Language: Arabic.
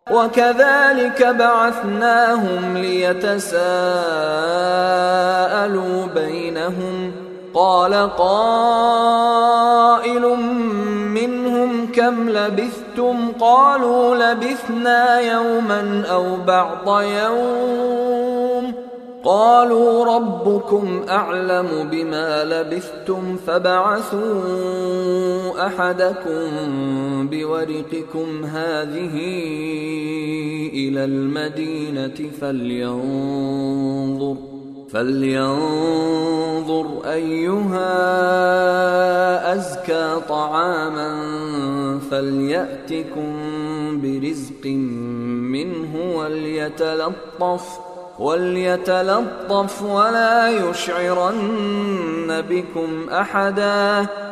وكذلك بعثناهم ليتساءلوا بينهم قال قائل منهم كم لبثتم قالوا لبثنا يوما أو بعض يوم قالوا ربكم أعلم بما لبثتم فابعثوا أحدكم بورقكم هذه إلى المدينة فلينظر أيها أزكى طعاما فليأتكم برزق منه وليتلطف ولا يشعرن بكم أحدا